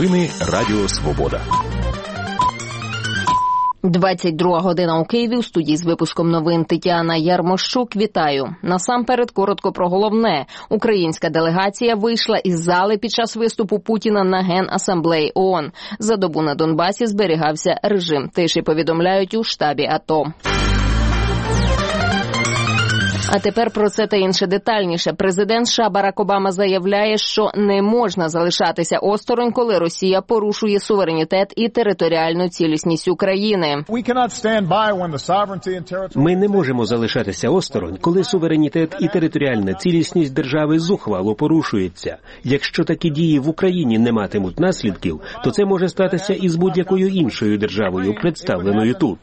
Новини Радіо Свобода. 22 година у Києві. У студії з випуском новин Тетяна Ярмощук. Вітаю. Насамперед коротко про головне. Українська делегація вийшла із зали під час виступу Путіна на Генасамблеї ООН. За добу на Донбасі зберігався режим тиші, повідомляють у штабі АТО. А тепер про це та інше детальніше. Президент США Барак Обама заявляє, що не можна залишатися осторонь, коли Росія порушує суверенітет і територіальну цілісність України. Ми не можемо залишатися осторонь, коли суверенітет і територіальна цілісність держави зухвало порушується. Якщо такі дії в Україні не матимуть наслідків, то це може статися і з будь-якою іншою державою, представленою тут.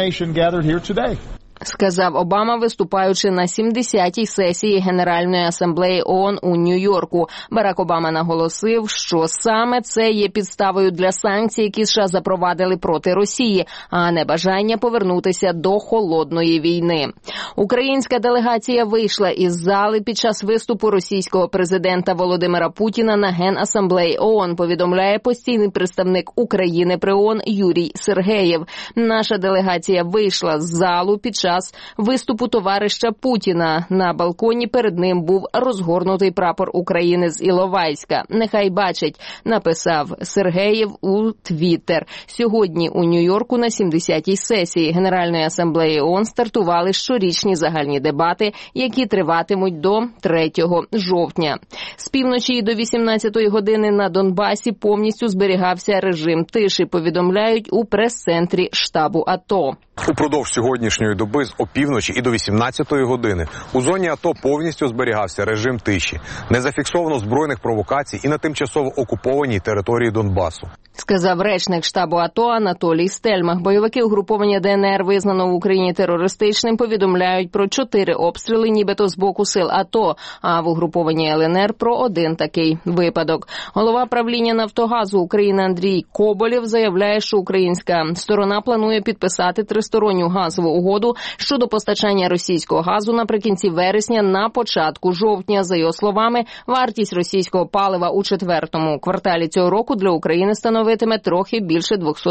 Сказав Обама, виступаючи на 70-й сесії Генеральної асамблеї ООН у Нью-Йорку. Барак Обама наголосив, що саме це є підставою для санкцій, які США запровадили проти Росії, а не бажання повернутися до холодної війни. Українська делегація вийшла із зали під час виступу російського президента Володимира Путіна на Генасамблеї ООН, повідомляє постійний представник України при ООН Юрій Сергеєв. Наша делегація вийшла з залу під час виступу товариша Путіна. На балконі перед ним був розгорнутий прапор України з Іловайська. Нехай бачить, написав Сергеєв у Твіттер. Сьогодні у Нью-Йорку на 70-й сесії Генеральної асамблеї ООН стартували щорічні загальні дебати, які триватимуть до 3 жовтня. З півночі і до 18-ї години на Донбасі повністю зберігався режим тиші, повідомляють у прес-центрі штабу АТО. Упродовж сьогоднішньої доби з опівночі і до 18-ї години у зоні АТО повністю зберігався режим тиші. Не зафіксовано збройних провокацій і на тимчасово окупованій території Донбасу. Сказав речник штабу АТО Анатолій Стельмах. Бойовики угруповання ДНР, визнано в Україні терористичним, повідомляють про 4 обстріли, нібито з боку сил АТО, а в угрупованні ЛНР про 1 такий випадок. Голова правління Нафтогазу України Андрій Коболєв заявляє, що українська сторона планує підписати тристоронню газову угоду щодо постачання російського газу наприкінці вересня на початку жовтня. За його словами, вартість російського палива у 4-му кварталі цього року для України становитиме трохи більше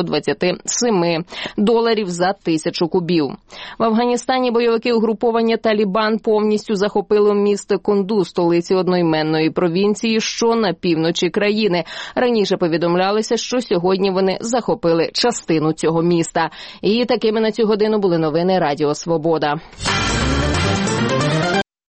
$227 за 1000 кубів. В Афганістані бойовики угруповання Талібан повністю захопили місто Кунду, столиці одноіменної провінції, що на півночі країни. Раніше повідомлялося, що сьогодні вони захопили частину цього міста. І такими на цю годину були новини Радіо Свобода.